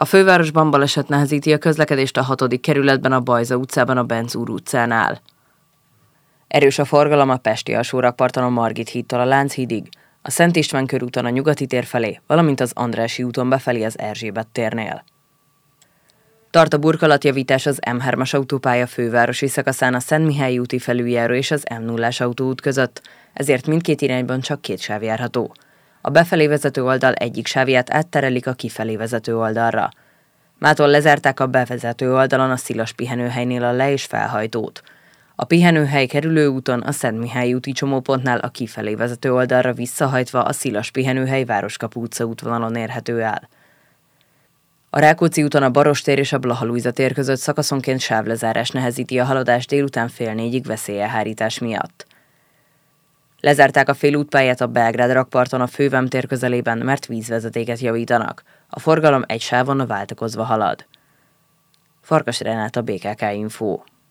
A fővárosban baleset nehezíti a közlekedést a 6. kerületben a Bajza utcában a Benz úr utcánál. Erős a forgalom a pesti alsórakparton a Margit hídtól a Lánchídig, a Szent István körúton a Nyugati tér felé, valamint az Andrássy úton befelé az Erzsébet térnél. Tart a burkolatjavítás az M3-as autópálya fővárosi szakaszán a Szentmihályi úti felüljáró és az M0-as autóút között, ezért mindkét irányban csak 2 sáv járható. A befelé vezető oldal egyik sávját átterelik a kifelé vezető oldalra. Mától lezárták a bevezető oldalon a Szilas pihenőhelynél a le- és felhajtót. A pihenőhely kerülő úton a Szentmihályi úti csomópontnál a kifelé vezető oldalra visszahajtva a Szilas pihenőhely Városkapu utca útvonalon érhető el. A Rákóczi úton a Barostér és a Blaha Lujza tér között szakaszonként sávlezárás nehezíti a haladást délután 3:30 veszélyelhárítás miatt. Lezárták a félútpályát a Belgrád rakparton a Fővám tér közelében, mert vízvezetéket javítanak. A forgalom egy sávon váltakozva halad. Farkas Renáta, BKK Info.